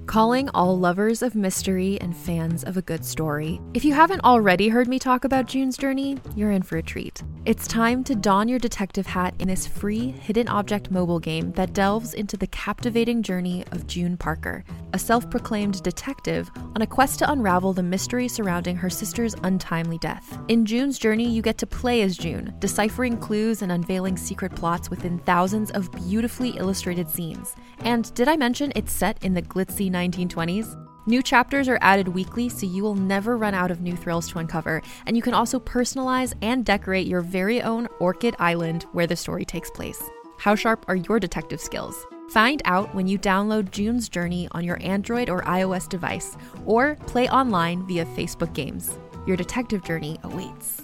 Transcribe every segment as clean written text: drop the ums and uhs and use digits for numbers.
Calling all lovers of mystery and fans of a good story. If you haven't already heard me talk about June's Journey, you're in for a treat. It's time to don your detective hat in this free hidden object mobile game that delves into the captivating journey of June Parker, a self-proclaimed detective on a quest to unravel the mystery surrounding her sister's untimely death. In June's Journey, you get to play as June, deciphering clues and unveiling secret plots within thousands of beautifully illustrated scenes. And did I mention it's set in the glitzy 1920s? New chapters are added weekly, so you will never run out of new thrills to uncover, and you can also personalize and decorate your very own Orchid Island where the story takes place. How sharp are your detective skills? Find out when you download June's Journey on your Android or iOS device, or play online via Facebook Games. Your detective journey awaits.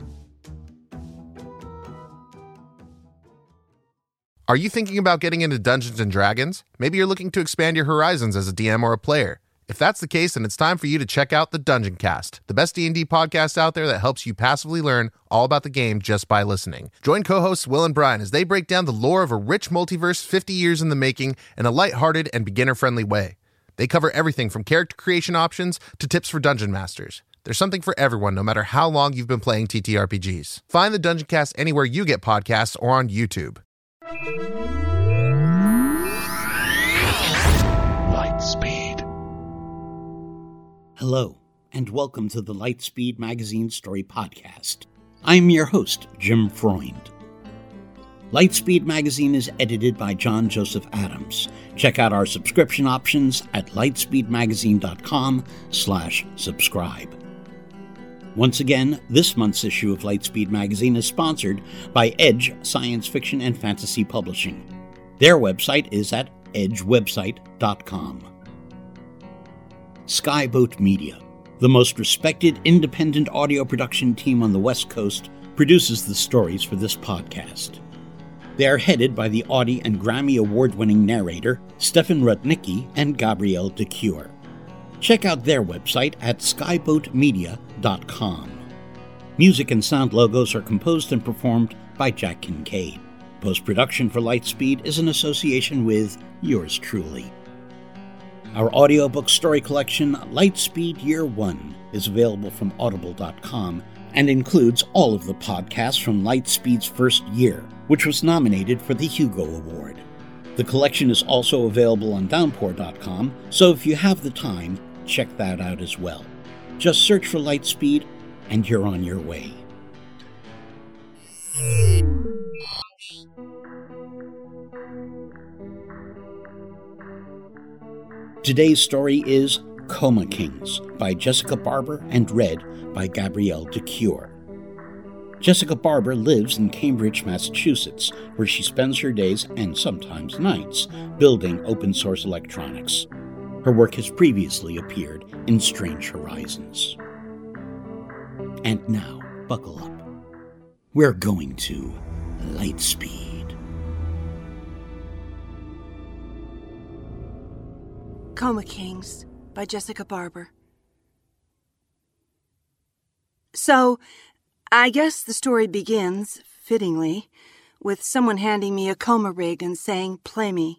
Are you thinking about getting into Dungeons & Dragons? Maybe you're looking to expand your horizons as a DM or a player. If that's the case, then it's time for you to check out the Dungeon Cast, the best D&D podcast out there that helps you passively learn all about the game just by listening. Join co-hosts Will and Brian as they break down the lore of a rich multiverse 50 years in the making in a lighthearted and beginner-friendly way. They cover everything from character creation options to tips for dungeon masters. There's something for everyone, no matter how long you've been playing TTRPGs. Find the Dungeon Cast anywhere you get podcasts or on YouTube. Lightspeed. Hello, and welcome to the Lightspeed Magazine Story Podcast. I'm your host, Jim Freund. Lightspeed Magazine is edited by John Joseph Adams. Check out our subscription options at lightspeedmagazine.com/subscribe. Once again, this month's issue of Lightspeed Magazine is sponsored by Edge Science Fiction and Fantasy Publishing. Their website is at edgewebsite.com. Skyboat Media, the most respected independent audio production team on the West Coast, produces the stories for this podcast. They are headed by the Audie and Grammy Award-winning narrator Stefan Rudnicki and Gabrielle de Cure. Check out their website at skyboatmedia.com. Music and sound logos are composed and performed by Jack Kincaid. Post-production for Lightspeed is an association with yours truly. Our audiobook story collection, Lightspeed Year 1, is available from audible.com and includes all of the podcasts from Lightspeed's first year, which was nominated for the Hugo Award. The collection is also available on downpour.com, so if you have the time, check that out as well. Just search for Lightspeed, and you're on your way. Today's story is Coma Kings by Jessica Barber and read by Gabrielle de Cure. Jessica Barber lives in Cambridge, Massachusetts, where she spends her days and sometimes nights building open-source electronics. Her work has previously appeared in Strange Horizons. And now, buckle up. We're going to Lightspeed. Coma Kings by Jessica Barber. So, I guess the story begins, fittingly, with someone handing me a coma rig and saying, "Play me."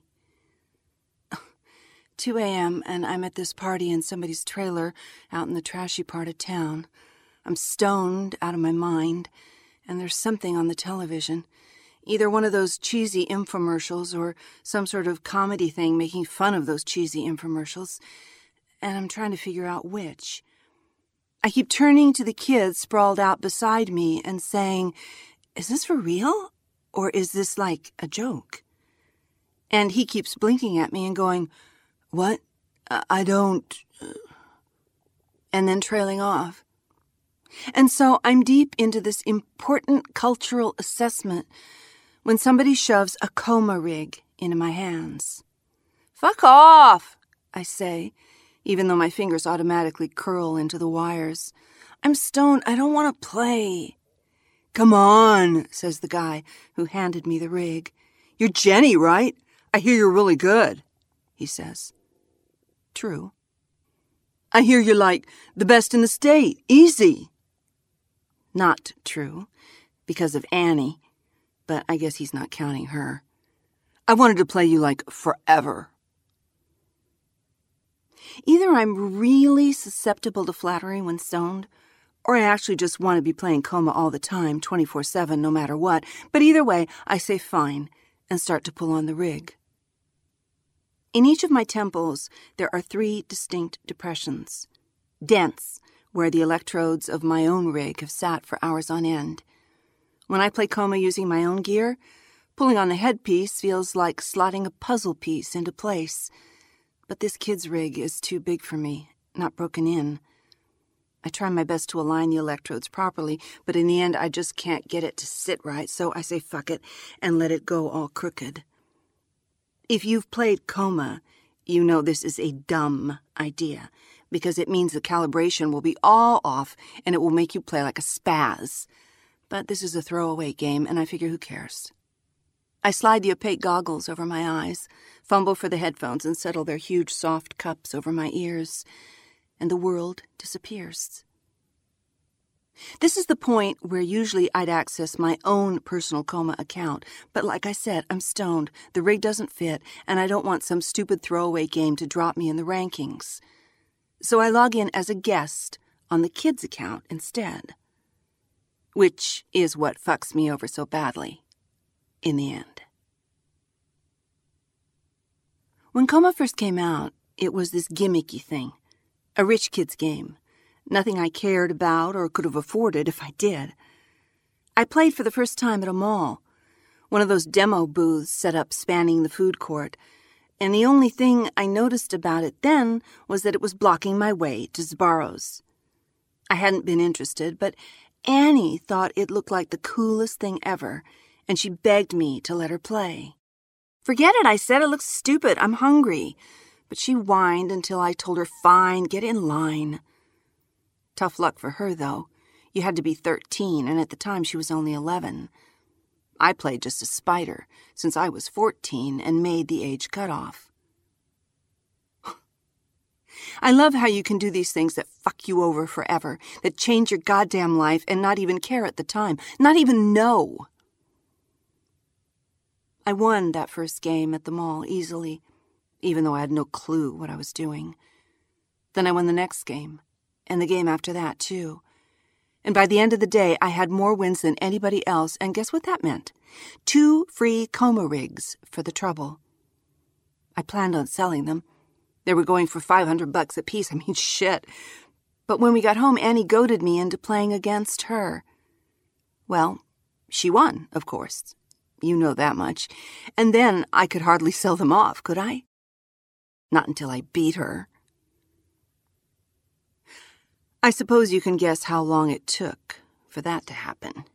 2 a.m. and I'm at this party in somebody's trailer out in the trashy part of town. I'm stoned out of my mind, and there's something on the television. Either one of those cheesy infomercials or some sort of comedy thing making fun of those cheesy infomercials, and I'm trying to figure out which. I keep turning to the kid sprawled out beside me and saying, "Is this for real? Or is this like a joke?" And he keeps blinking at me and going, "What? I don't..." And then trailing off. And so I'm deep into this important cultural assessment when somebody shoves a coma rig into my hands. "Fuck off," I say, even though my fingers automatically curl into the wires. "I'm stoned. I don't want to play." "Come on," says the guy who handed me the rig. "You're Jenny, right? I hear you're really good," he says. True. "I hear you're like the best in the state. Easy." Not true, because of Annie, but I guess he's not counting her. "I wanted to play you like forever." Either I'm really susceptible to flattery when stoned, or I actually just want to be playing Coma all the time, 24/7, no matter what. But either way, I say fine and start to pull on the rig. In each of my temples, there are 3 distinct depressions. Dents, where the electrodes of my own rig have sat for hours on end. When I play Coma using my own gear, pulling on the headpiece feels like slotting a puzzle piece into place. But this kid's rig is too big for me, not broken in. I try my best to align the electrodes properly, but in the end I just can't get it to sit right, so I say fuck it and let it go all crooked. If you've played Coma, you know this is a dumb idea, because it means the calibration will be all off and it will make you play like a spaz. But this is a throwaway game, and I figure who cares? I slide the opaque goggles over my eyes, fumble for the headphones, and settle their huge soft cups over my ears, and the world disappears. This is the point where usually I'd access my own personal Coma account, but like I said, I'm stoned, the rig doesn't fit, and I don't want some stupid throwaway game to drop me in the rankings. So I log in as a guest on the kids' account instead, which is what fucks me over so badly in the end. When Coma first came out, it was this gimmicky thing, a rich kid's game. Nothing I cared about or could have afforded if I did. I played for the first time at a mall, one of those demo booths set up spanning the food court, and the only thing I noticed about it then was that it was blocking my way to Sbarro's. I hadn't been interested, but Annie thought it looked like the coolest thing ever, and she begged me to let her play. "Forget it," I said. "It looks stupid. I'm hungry." But she whined until I told her, "Fine, get in line." Tough luck for her, though. You had to be 13, and at the time she was only 11. I played just to spite her, since I was 14 and made the age cutoff. I love how you can do these things that fuck you over forever, that change your goddamn life and not even care at the time, not even know. I won that first game at the mall easily, even though I had no clue what I was doing. Then I won the next game, and the game after that, too. And by the end of the day, I had more wins than anybody else, and guess what that meant? 2 free Coma rigs for the trouble. I planned on selling them. They were going for $500 a piece. I mean, shit. But when we got home, Annie goaded me into playing against her. Well, she won, of course. You know that much. And then I could hardly sell them off, could I? Not until I beat her. I suppose you can guess how long it took for that to happen.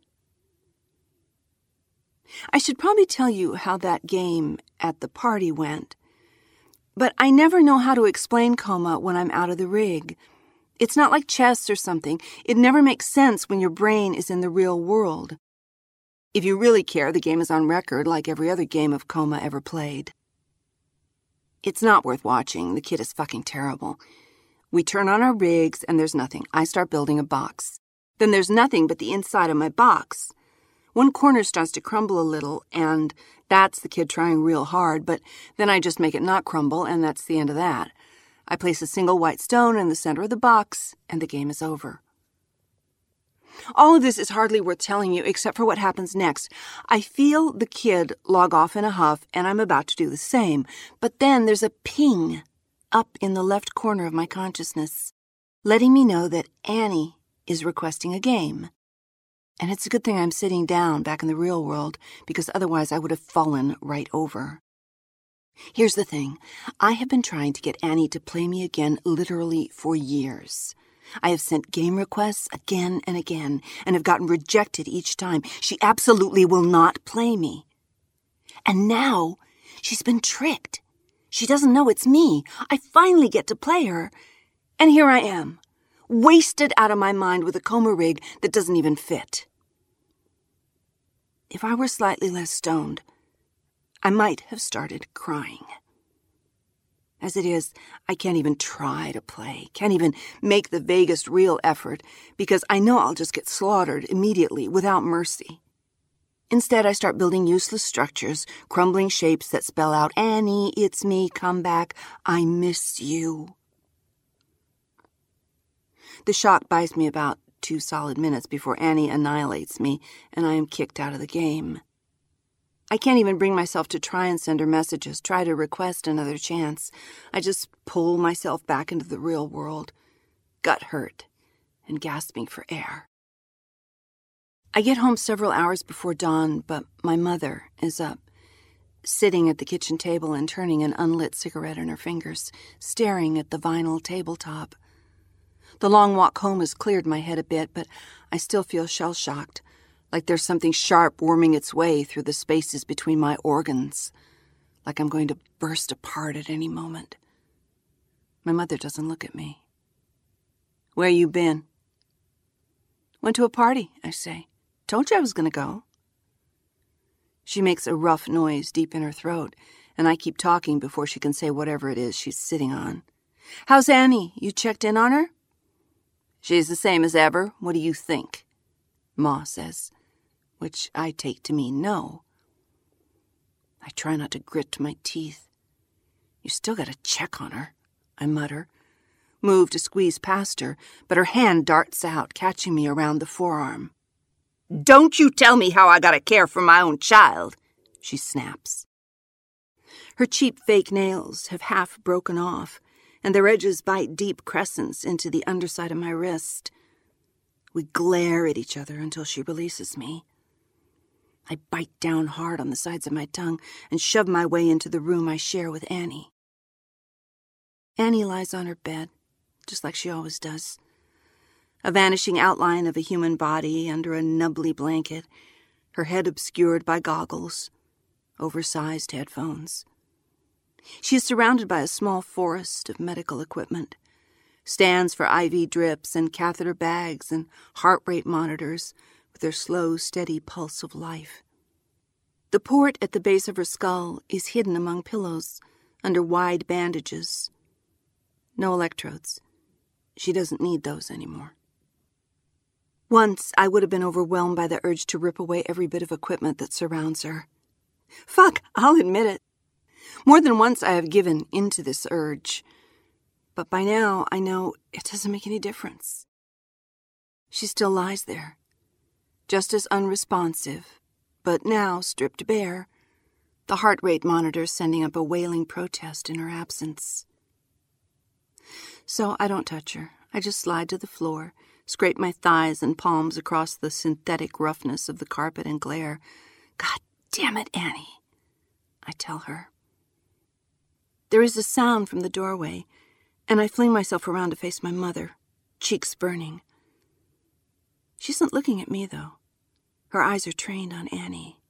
I should probably tell you how that game at the party went, but I never know how to explain Coma when I'm out of the rig. It's not like chess or something. It never makes sense when your brain is in the real world. If you really care, the game is on record like every other game of Coma ever played. It's not worth watching. The kid is fucking terrible. We turn on our rigs, and there's nothing. I start building a box. Then there's nothing but the inside of my box. One corner starts to crumble a little, and that's the kid trying real hard, but then I just make it not crumble, and that's the end of that. I place a single white stone in the center of the box, and the game is over. All of this is hardly worth telling you, except for what happens next. I feel the kid log off in a huff, and I'm about to do the same, but then there's a ping up in the left corner of my consciousness, letting me know that Annie is requesting a game. And it's a good thing I'm sitting down back in the real world, because otherwise I would have fallen right over. Here's the thing. I have been trying to get Annie to play me again literally for years. I have sent game requests again and again, and have gotten rejected each time. She absolutely will not play me. And now she's been tricked. She doesn't know it's me. I finally get to play her. And here I am, wasted out of my mind with a Coma rig that doesn't even fit. If I were slightly less stoned, I might have started crying. As it is, I can't even try to play, can't even make the vaguest real effort, because I know I'll just get slaughtered immediately without mercy. Instead, I start building useless structures, crumbling shapes that spell out, "Annie, it's me, come back, I miss you." The shock buys me about 2 solid minutes before Annie annihilates me and I am kicked out of the game. I can't even bring myself to try and send her messages, try to request another chance. I just pull myself back into the real world, gut hurt and gasping for air. I get home several hours before dawn, but my mother is up, sitting at the kitchen table and turning an unlit cigarette in her fingers, staring at the vinyl tabletop. The long walk home has cleared my head a bit, but I still feel shell-shocked, like there's something sharp worming its way through the spaces between my organs, like I'm going to burst apart at any moment. My mother doesn't look at me. "Where you been?" "Went to a party," I say. "Told you I was going to go." She makes a rough noise deep in her throat, and I keep talking before she can say whatever it is she's sitting on. "How's Annie? You checked in on her?" "She's the same as ever. What do you think?" Ma says, which I take to mean no. I try not to grit my teeth. "You still got to check on her," I mutter. Move to squeeze past her, but her hand darts out, catching me around the forearm. "Don't you tell me how I gotta care for my own child," she snaps. Her cheap fake nails have half broken off, and their edges bite deep crescents into the underside of my wrist. We glare at each other until she releases me. I bite down hard on the sides of my tongue and shove my way into the room I share with Annie. Annie lies on her bed, just like she always does. A vanishing outline of a human body under a nubbly blanket, her head obscured by goggles, oversized headphones. She is surrounded by a small forest of medical equipment, stands for IV drips and catheter bags and heart rate monitors with their slow, steady pulse of life. The port at the base of her skull is hidden among pillows, under wide bandages. No electrodes. She doesn't need those anymore. Once, I would have been overwhelmed by the urge to rip away every bit of equipment that surrounds her. Fuck, I'll admit it. More than once I have given into this urge. But by now, I know it doesn't make any difference. She still lies there, just as unresponsive, but now stripped bare, the heart rate monitor sending up a wailing protest in her absence. So I don't touch her. I just slide to the floor, scrape my thighs and palms across the synthetic roughness of the carpet and glare. "God damn it, Annie," I tell her. There is a sound from the doorway, and I fling myself around to face my mother, cheeks burning. She isn't looking at me, though. Her eyes are trained on Annie.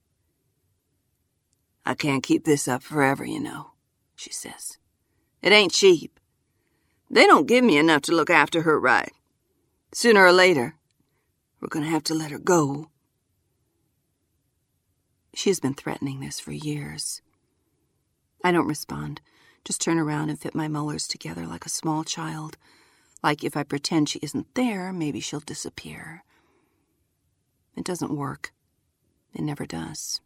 "I can't keep this up forever, you know," she says. "It ain't cheap. They don't give me enough to look after her right. Sooner or later, we're going to have to let her go." She has been threatening this for years. I don't respond, just turn around and fit my molars together like a small child. Like if I pretend she isn't there, maybe she'll disappear. It doesn't work. It never does.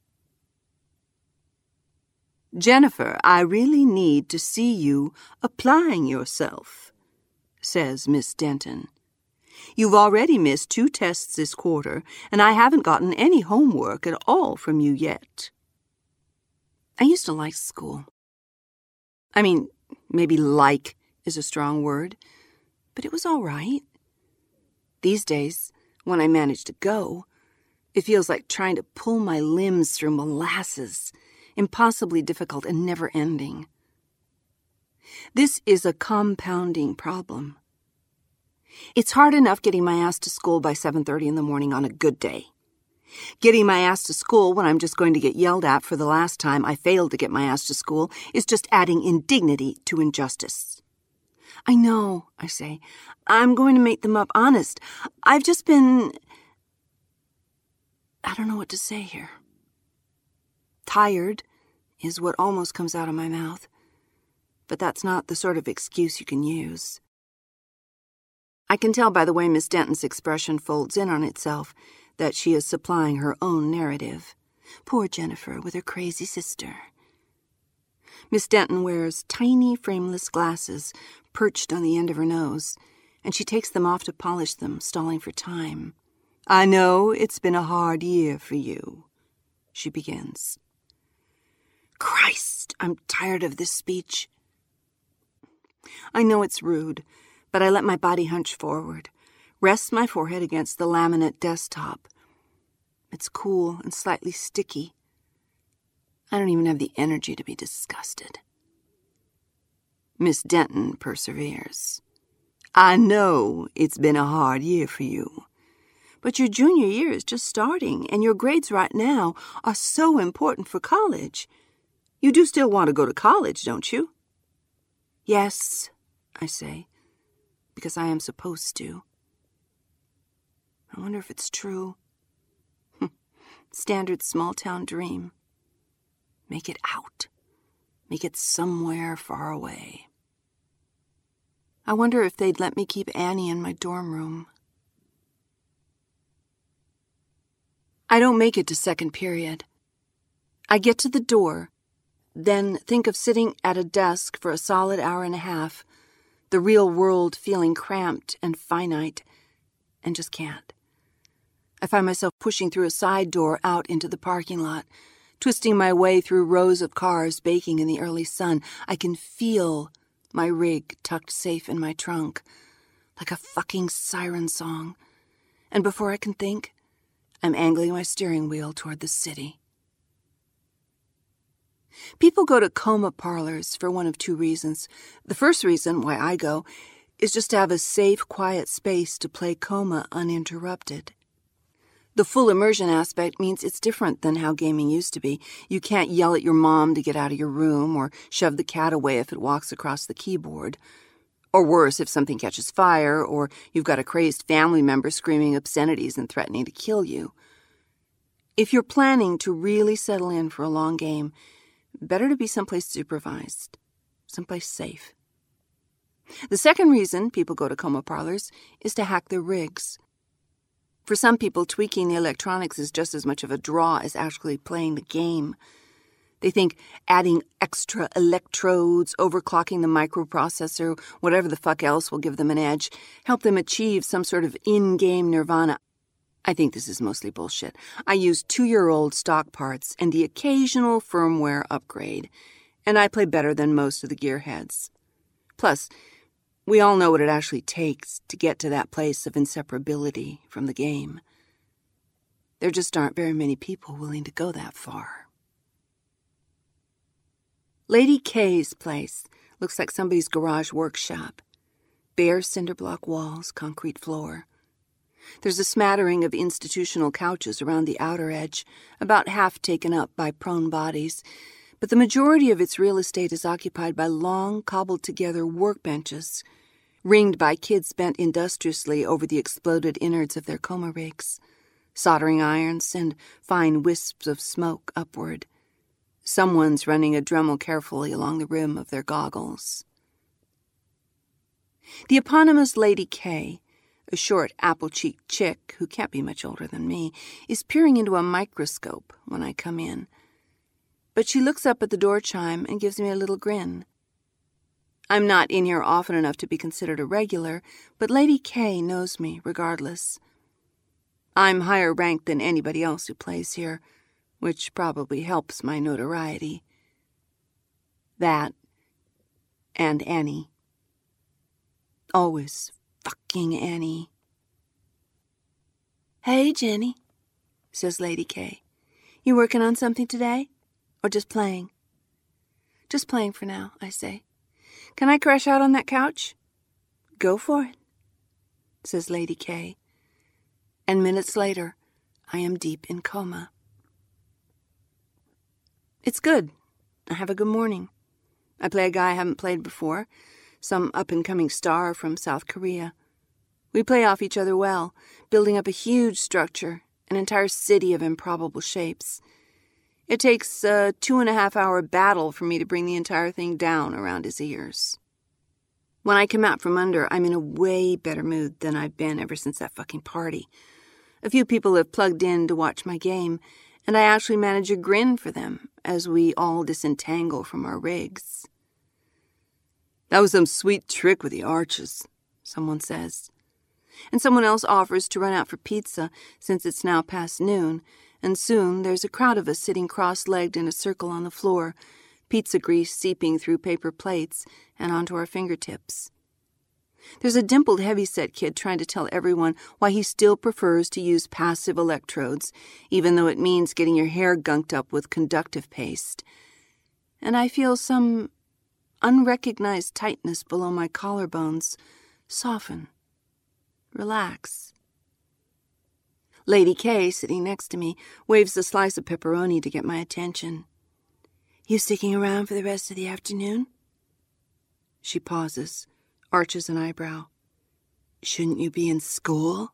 "Jennifer, I really need to see you applying yourself," says Miss Denton. "You've already missed 2 tests this quarter, and I haven't gotten any homework at all from you yet." I used to like school. I mean, maybe like is a strong word, but it was all right. These days, when I manage to go, it feels like trying to pull my limbs through molasses, impossibly difficult and never-ending. This is a compounding problem. It's hard enough getting my ass to school by 7:30 in the morning on a good day. Getting my ass to school when I'm just going to get yelled at for the last time I failed to get my ass to school is just adding indignity to injustice. "I know," I say. "I'm going to make them up, honest. I've just been..." I don't know what to say here. Tired is what almost comes out of my mouth, but that's not the sort of excuse you can use. I can tell by the way Miss Denton's expression folds in on itself that she is supplying her own narrative. Poor Jennifer with her crazy sister. Miss Denton wears tiny frameless glasses perched on the end of her nose, and she takes them off to polish them, stalling for time. "I know it's been a hard year for you," she begins. Christ, I'm tired of this speech. I know it's rude, but I let my body hunch forward, rest my forehead against the laminate desktop. It's cool and slightly sticky. I don't even have the energy to be disgusted. Miss Denton perseveres. "I know it's been a hard year for you, but your junior year is just starting, and your grades right now are so important for college. You do still want to go to college, don't you?" "Yes," I say, because I am supposed to. I wonder if it's true. Standard small-town dream. Make it out. Make it somewhere far away. I wonder if they'd let me keep Annie in my dorm room. I don't make it to second period. I get to the door, then think of sitting at a desk for a solid hour and a half, the real world feeling cramped and finite, and just can't. I find myself pushing through a side door out into the parking lot, twisting my way through rows of cars baking in the early sun. I can feel my rig tucked safe in my trunk, like a fucking siren song. And before I can think, I'm angling my steering wheel toward the city. People go to coma parlors for one of two reasons. The first reason why I go is just to have a safe, quiet space to play coma uninterrupted. The full immersion aspect means it's different than how gaming used to be. You can't yell at your mom to get out of your room or shove the cat away if it walks across the keyboard. Or worse, if something catches fire or you've got a crazed family member screaming obscenities and threatening to kill you. If you're planning to really settle in for a long game, better to be someplace supervised, someplace safe. The second reason people go to coma parlors is to hack their rigs. For some people, tweaking the electronics is just as much of a draw as actually playing the game. They think adding extra electrodes, overclocking the microprocessor, whatever the fuck else will give them an edge, help them achieve some sort of in-game nirvana. I think this is mostly bullshit. I use 2-year-old stock parts and the occasional firmware upgrade, and I play better than most of the gearheads. Plus, we all know what it actually takes to get to that place of inseparability from the game. There just aren't very many people willing to go that far. Lady K's place looks like somebody's garage workshop. Bare cinder-block walls, concrete floor. There's a smattering of institutional couches around the outer edge, about half taken up by prone bodies, but the majority of its real estate is occupied by long, cobbled-together workbenches, ringed by kids bent industriously over the exploded innards of their coma rigs, soldering irons and fine wisps of smoke upward. Someone's running a Dremel carefully along the rim of their goggles. The eponymous Lady K, a short, apple-cheeked chick who can't be much older than me, is peering into a microscope when I come in. But she looks up at the door chime and gives me a little grin. I'm not in here often enough to be considered a regular, but Lady K knows me regardless. I'm higher ranked than anybody else who plays here, which probably helps my notoriety. That and Annie. Always fucking Annie. "Hey, Jenny," says Lady K. "You working on something today? Or just playing?" "Just playing for now," I say. "Can I crash out on that couch?" "Go for it," says Lady K. And minutes later, I am deep in coma. It's good. I have a good morning. I play a guy I haven't played before, some up-and-coming star from South Korea. We play off each other well, building up a huge structure, an entire city of improbable shapes. It takes a 2.5-hour battle for me to bring the entire thing down around his ears. When I come out from under, I'm in a way better mood than I've been ever since that fucking party. A few people have plugged in to watch my game, and I actually manage a grin for them as we all disentangle from our rigs. "That was some sweet trick with the arches," someone says. And someone else offers to run out for pizza since it's now past noon, and soon there's a crowd of us sitting cross-legged in a circle on the floor, pizza grease seeping through paper plates and onto our fingertips. There's a dimpled heavyset kid trying to tell everyone why he still prefers to use passive electrodes, even though it means getting your hair gunked up with conductive paste. And I feel some unrecognized tightness below my collarbones soften, relax. Lady K, sitting next to me, waves a slice of pepperoni to get my attention. "You sticking around for the rest of the afternoon?" She pauses, arches an eyebrow. "Shouldn't you be in school?"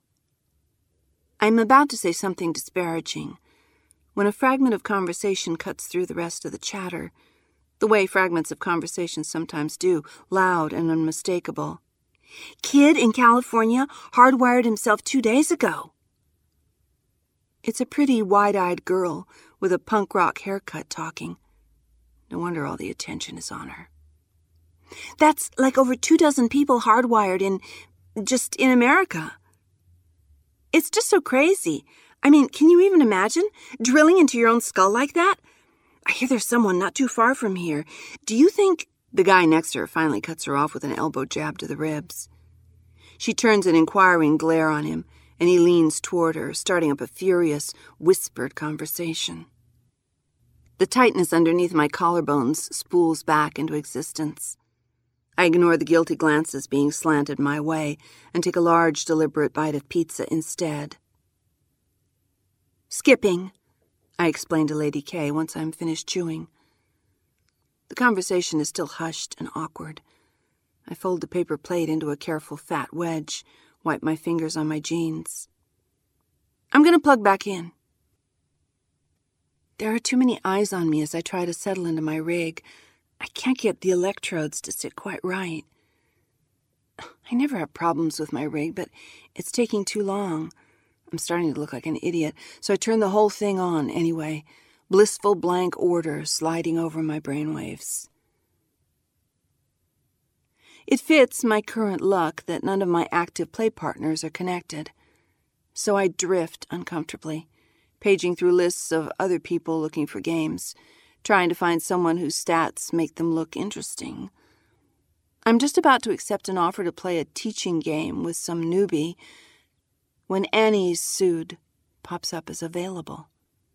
I'm about to say something disparaging when a fragment of conversation cuts through the rest of the chatter, the way fragments of conversation sometimes do, loud and unmistakable. "Kid in California hardwired himself 2 days ago." It's a pretty, wide-eyed girl with a punk rock haircut talking. No wonder all the attention is on her. "That's like over 24 people hardwired in America. It's just so crazy. I mean, can you even imagine drilling into your own skull like that? I hear there's someone not too far from here. Do you think—" The guy next to her finally cuts her off with an elbow jab to the ribs. She turns an inquiring glare on him, and he leans toward her, starting up a furious, whispered conversation. The tightness underneath my collarbones spools back into existence. I ignore the guilty glances being slanted my way and take a large, deliberate bite of pizza instead. "Skipping," I explain to Lady K once I'm finished chewing. The conversation is still hushed and awkward. I fold the paper plate into a careful fat wedge, wipe my fingers on my jeans. "I'm going to plug back in." There are too many eyes on me as I try to settle into my rig. I can't get the electrodes to sit quite right. I never have problems with my rig, but it's taking too long. I'm starting to look like an idiot, so I turn the whole thing on anyway, blissful blank order sliding over my brainwaves. It fits my current luck that none of my active play partners are connected, so I drift uncomfortably, paging through lists of other people looking for games, trying to find someone whose stats make them look interesting. I'm just about to accept an offer to play a teaching game with some newbie when Annie's Sued pops up as available.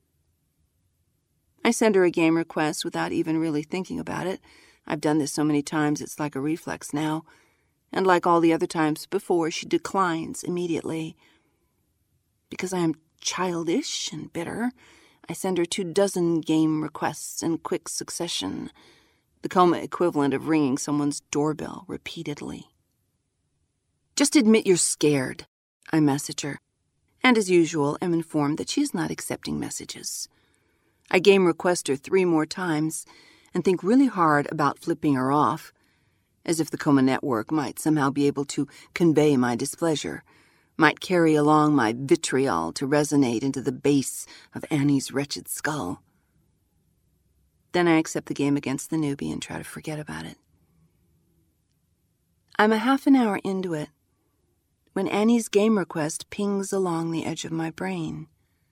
I send her a game request without even really thinking about it. I've done this so many times it's like a reflex now, and like all the other times before, she declines immediately. Because I am childish and bitter, I send her 24 game requests in quick succession, the coma equivalent of ringing someone's doorbell repeatedly. "Just admit you're scared," I message her, and as usual am informed that she is not accepting messages. I game request her 3 more times and think really hard about flipping her off, as if the Coma Network might somehow be able to convey my displeasure, might carry along my vitriol to resonate into the base of Annie's wretched skull. Then I accept the game against the newbie and try to forget about it. I'm a half an hour into it when Annie's game request pings along the edge of my brain.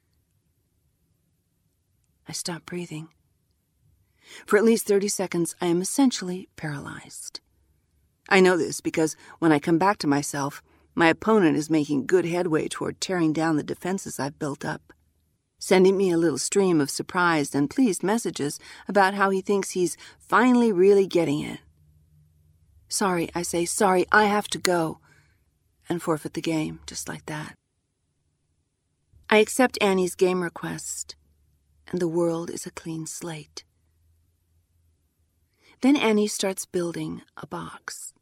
I stop breathing. For at least 30 seconds, I am essentially paralyzed. I know this because when I come back to myself, my opponent is making good headway toward tearing down the defenses I've built up, sending me a little stream of surprised and pleased messages about how he thinks he's finally really getting it. "Sorry," I say, "sorry, I have to go," and forfeit the game just like that. I accept Annie's game request, and the world is a clean slate. Then Annie starts building a box.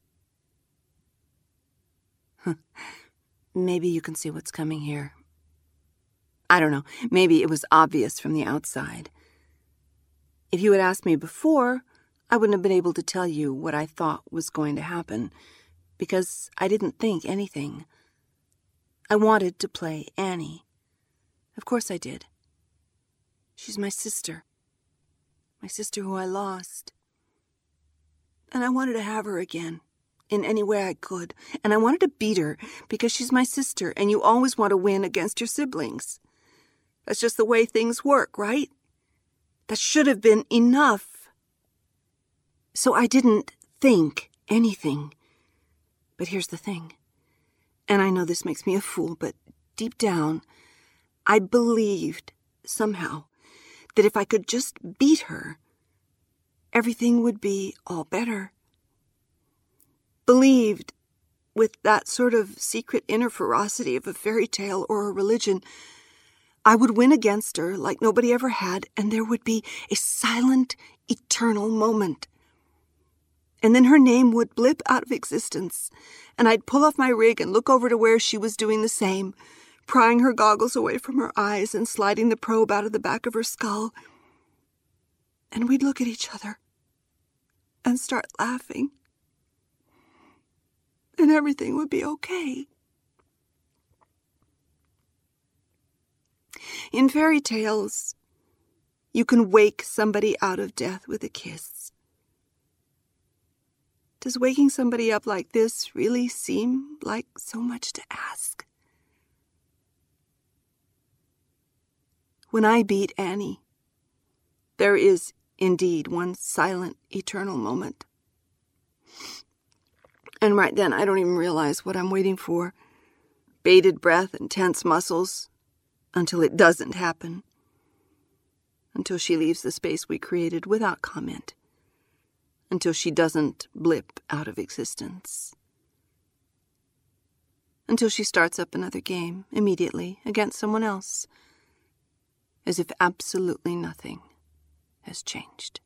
Maybe you can see what's coming here. I don't know, maybe it was obvious from the outside. If you had asked me before, I wouldn't have been able to tell you what I thought was going to happen, because I didn't think anything. I wanted to play Annie. Of course I did. She's my sister who I lost. And I wanted to have her again, in any way I could, and I wanted to beat her because she's my sister, and you always want to win against your siblings. That's just the way things work, right? That should have been enough. So I didn't think anything. But here's the thing, and I know this makes me a fool, but deep down, I believed, somehow, that if I could just beat her, everything would be all better. Believed, with that sort of secret inner ferocity of a fairy tale or a religion, I would win against her like nobody ever had, and there would be a silent, eternal moment. And then her name would blip out of existence, and I'd pull off my rig and look over to where she was doing the same, prying her goggles away from her eyes and sliding the probe out of the back of her skull. And we'd look at each other and start laughing. And everything would be okay. In fairy tales, you can wake somebody out of death with a kiss. Does waking somebody up like this really seem like so much to ask? When I beat Annie, there is indeed one silent, eternal moment. And right then, I don't even realize what I'm waiting for. Bated breath and tense muscles, until it doesn't happen. Until she leaves the space we created without comment. Until she doesn't blip out of existence. Until she starts up another game, immediately, against someone else. As if absolutely nothing has changed.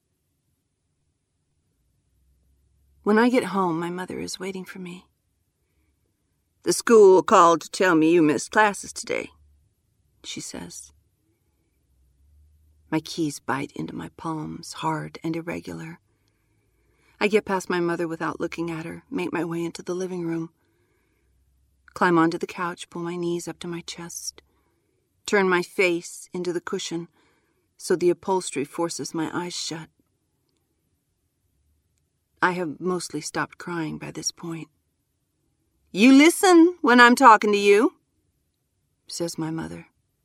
When I get home, my mother is waiting for me. "The school called to tell me you missed classes today," she says. My keys bite into my palms, hard and irregular. I get past my mother without looking at her, make my way into the living room. Climb onto the couch, pull my knees up to my chest. Turn my face into the cushion so the upholstery forces my eyes shut. I have mostly stopped crying by this point. "You listen when I'm talking to you," says my mother.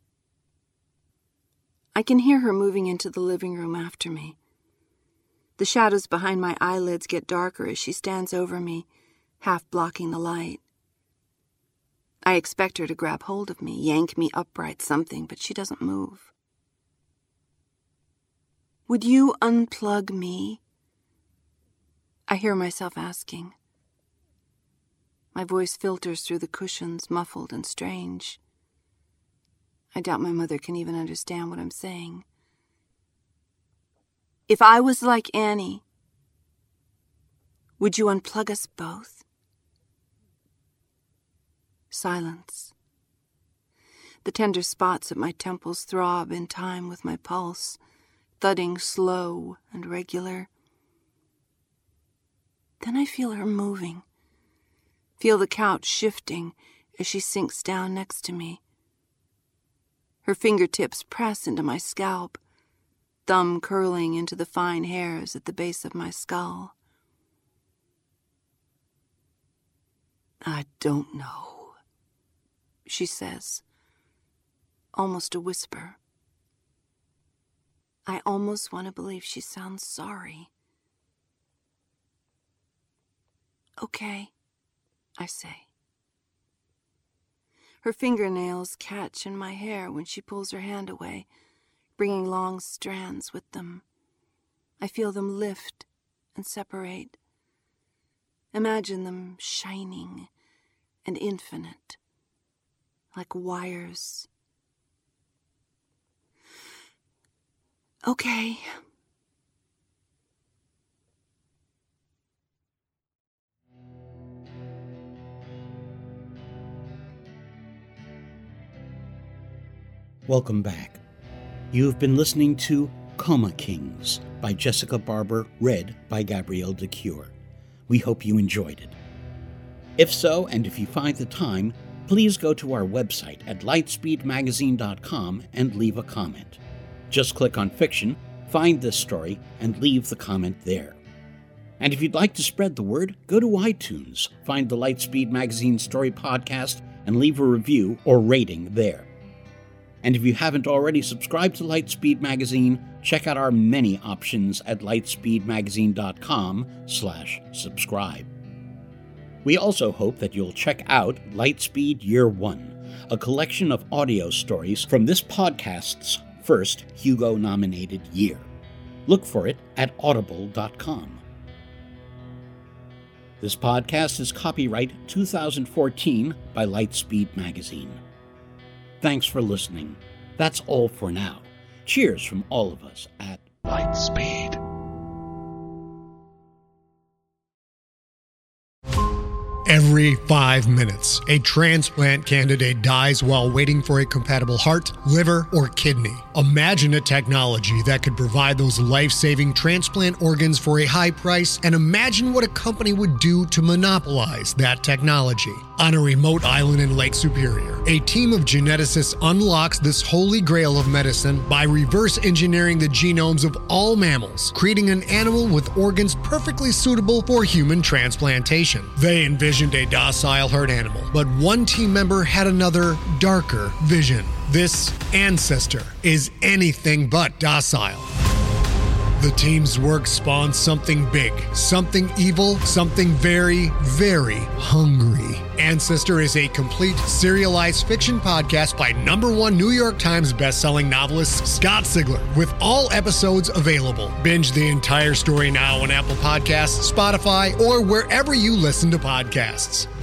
I can hear her moving into the living room after me. The shadows behind my eyelids get darker as she stands over me, half blocking the light. I expect her to grab hold of me, yank me upright, something, but she doesn't move. "Would you unplug me?" I hear myself asking. My voice filters through the cushions, muffled and strange. I doubt my mother can even understand what I'm saying. "If I was like Annie, would you unplug us both?" Silence. The tender spots at my temples throb in time with my pulse, thudding slow and regular. Then I feel her moving, feel the couch shifting as she sinks down next to me. Her fingertips press into my scalp, thumb curling into the fine hairs at the base of my skull. "I don't know," she says, almost a whisper. I almost want to believe she sounds sorry. "Okay," I say. Her fingernails catch in my hair when she pulls her hand away, bringing long strands with them. I feel them lift and separate. Imagine them shining and infinite, like wires. "Okay." Welcome back. You've been listening to Coma Kings by Jessica Barber, read by Gabrielle de Cure. We hope you enjoyed it. If so, and if you find the time, please go to our website at lightspeedmagazine.com and leave a comment. Just click on Fiction, find this story, and leave the comment there. And if you'd like to spread the word, go to iTunes, find the Lightspeed Magazine Story Podcast, and leave a review or rating there. And if you haven't already subscribed to Lightspeed Magazine, check out our many options at lightspeedmagazine.com/subscribe. We also hope that you'll check out Lightspeed Year One, a collection of audio stories from this podcast's first Hugo-nominated year. Look for it at audible.com. This podcast is copyright 2014 by Lightspeed Magazine. Thanks for listening. That's all for now. Cheers from all of us at Lightspeed. Every 5 minutes, a transplant candidate dies while waiting for a compatible heart, liver, or kidney. Imagine a technology that could provide those life-saving transplant organs for a high price, and imagine what a company would do to monopolize that technology. On a remote island in Lake Superior, a team of geneticists unlocks this holy grail of medicine by reverse engineering the genomes of all mammals, creating an animal with organs perfectly suitable for human transplantation. They envisioned a docile herd animal, but one team member had another, darker vision. This ancestor is anything but docile. The team's work spawned something big, something evil, something very, very hungry. Ancestor is a complete serialized fiction podcast by #1 New York Times bestselling novelist Scott Sigler, with all episodes available. Binge the entire story now on Apple Podcasts, Spotify, or wherever you listen to podcasts.